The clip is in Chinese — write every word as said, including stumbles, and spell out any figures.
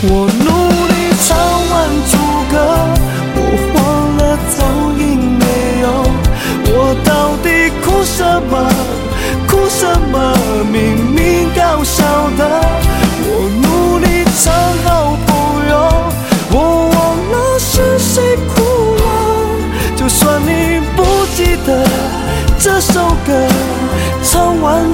我努力唱完主歌，我忘了走音没有，我到底哭什么？哭什么？明明搞笑的，我努力唱好朋友，我忘了是谁哭了。就算你不记得这首歌，唱完